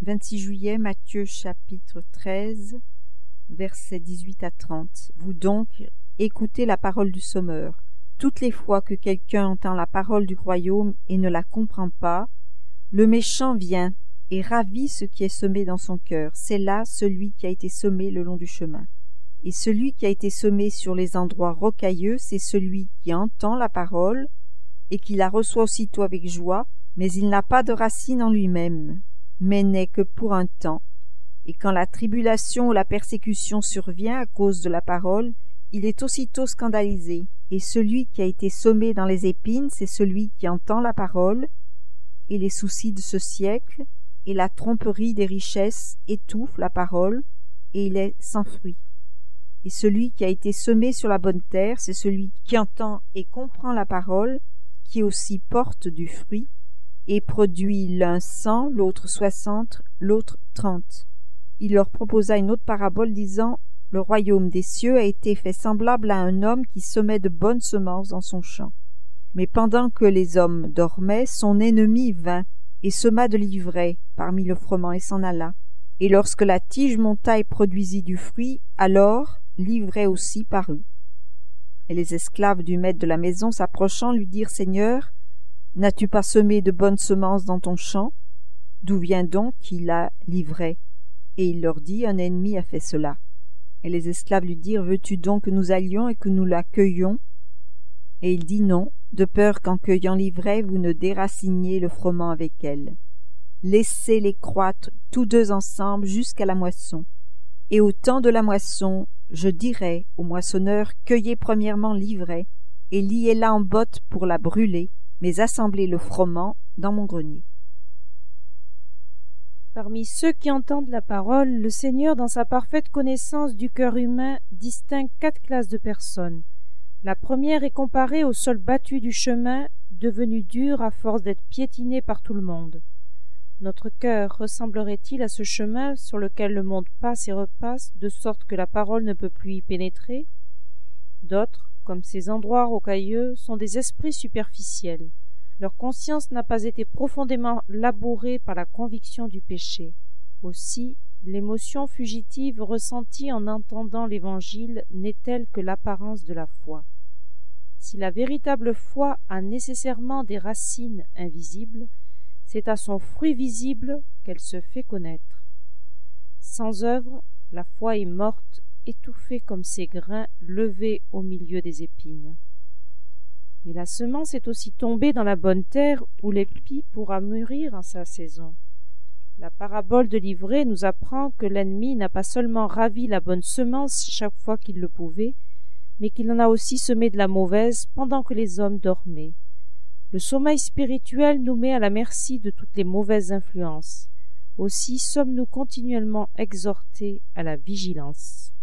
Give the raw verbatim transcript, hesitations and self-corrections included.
vingt-six juillet, Matthieu chapitre treize, versets dix-huit à trente. Vous donc, écoutez la parole du Sommeur. Toutes les fois que quelqu'un entend la parole du royaume et ne la comprend pas, le méchant vient et ravit ce qui est semé dans son cœur. C'est là celui qui a été semé le long du chemin. Et celui qui a été semé sur les endroits rocailleux, c'est celui qui entend la parole et qui la reçoit aussitôt avec joie, mais il n'a pas de racine en lui-même, mais n'est que pour un temps. Et quand la tribulation ou la persécution survient à cause de la parole, il est aussitôt scandalisé. Et celui qui a été semé dans les épines, c'est celui qui entend la parole, et les soucis de ce siècle, et la tromperie des richesses étouffent la parole, et il est sans fruit. Et celui qui a été semé sur la bonne terre, c'est celui qui entend et comprend la parole, qui aussi porte du fruit, et produit l'un cent, l'autre soixante, l'autre trente. Il leur proposa une autre parabole, disant: Le royaume des cieux a été fait semblable à un homme qui semait de bonnes semences dans son champ. Mais pendant que les hommes dormaient, son ennemi vint et sema de l'ivraie parmi le froment et s'en alla. Et lorsque la tige monta et produisit du fruit, alors l'ivraie aussi parut. Et les esclaves du maître de la maison, s'approchant, lui dirent: Seigneur, n'as-tu pas semé de bonnes semences dans ton champ? D'où vient donc qu'il a l'ivraie? Et il leur dit: Un ennemi a fait cela. Et les esclaves lui dirent: Veux-tu donc que nous allions et que nous la cueillions? Et il dit: Non, de peur qu'en cueillant l'ivraie, vous ne déraciniez le froment avec elle. Laissez-les croître tous deux ensemble jusqu'à la moisson. Et au temps de la moisson, je dirai au moissonneur: Cueillez premièrement l'ivraie, et liez-la en bottes pour la brûler, mais assemblez le froment dans mon grenier. Parmi ceux qui entendent la parole, le Seigneur, dans sa parfaite connaissance du cœur humain, distingue quatre classes de personnes. La première est comparée au sol battu du chemin, devenu dur à force d'être piétiné par tout le monde. Notre cœur ressemblerait-il à ce chemin sur lequel le monde passe et repasse, de sorte que la parole ne peut plus y pénétrer? D'autres, comme ces endroits rocailleux, sont des esprits superficiels. Leur conscience n'a pas été profondément labourée par la conviction du péché. Aussi, l'émotion fugitive ressentie en entendant l'Évangile n'est-elle que l'apparence de la foi. Si la véritable foi a nécessairement des racines invisibles, c'est à son fruit visible qu'elle se fait connaître. Sans œuvre, la foi est morte, étouffée comme ces grains levés au milieu des épines. Mais la semence est aussi tombée dans la bonne terre où l'épi pourra mûrir en sa saison. La parabole de l'ivraie nous apprend que l'ennemi n'a pas seulement ravi la bonne semence chaque fois qu'il le pouvait, mais qu'il en a aussi semé de la mauvaise pendant que les hommes dormaient. Le sommeil spirituel nous met à la merci de toutes les mauvaises influences. Aussi sommes-nous continuellement exhortés à la vigilance.